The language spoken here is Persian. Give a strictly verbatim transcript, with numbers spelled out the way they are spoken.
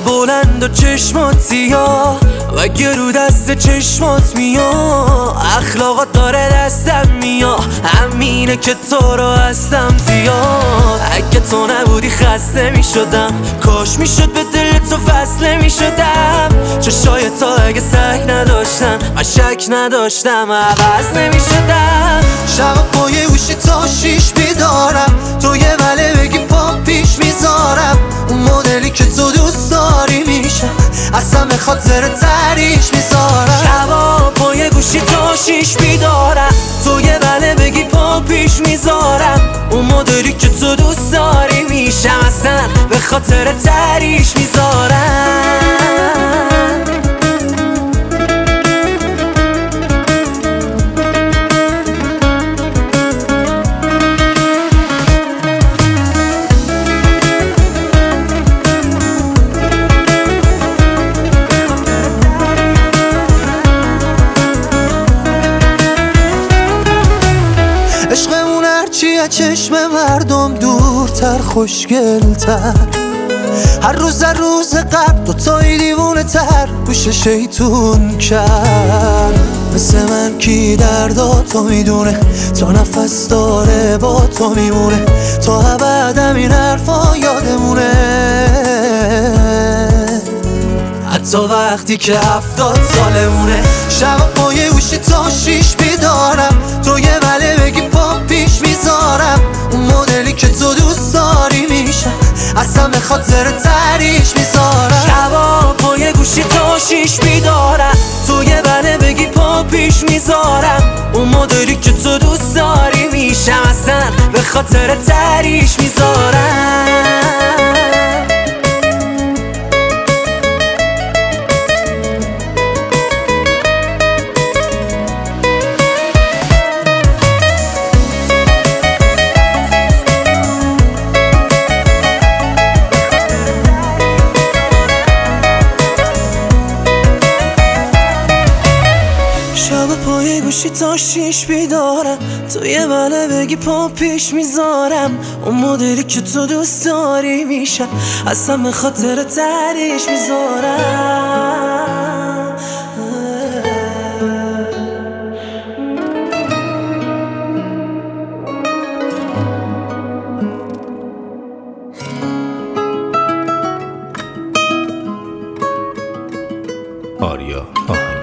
بلند و چشمات سیاه و گرو دست چشمات میاد، اخلاقات داره دستم میاد، همینه که تو رو هستم زیاد. اگه تو نبودی خسته میشدم، کاش میشد به دل تو فصله میشدم. چشای تا اگه سک نداشتن من شک نداشتم عوض نمیشدم. شب پای گوشی تا شیش بیدارم، تو یه وله بگی پا پیش میذارم. اون مدلی که تو دوست داری میشم، اصلا به خاطر تریش میذارم. شبا پای گوشی تا شیش بیدارم، تو یه وله بگی پا پیش میذارم. اون مدلی که تو دوست داری میشم، اصلا به خاطر تریش میذارم. عشقمون هرچی از چشم مردم دورتر خوشگلتر، هر روز هر روز قبل دوتایی دیوونه تر گوش شیطون کرد. مثل من کی دردا تو میدونه، تا نفس داره با تو میمونه، تا ابد این حرفا یادمونه. حتی وقتی که هفتاد سالمونه. شب پای گوشی تا شیش بیدارم، تو یه وله بگی پا پیش میذارم. اون مدلی که تو دوست داری میشم، اصلا به خاطر تریش میذارم. شبا پای گوشی تا شیش بیدارم، تو یه وله بگی پا پیش میذارم. اون مدلی که تو دوست داری میشم، اصلا به خاطر تریش میذارم. شب پای گوشی تا شیش بیدارم، تو یه وله بگی پا پیش میذارم. اون مدلی که تو دوست داری میشم، اصلا به خاطر تریش میذارم. آریا آهنگ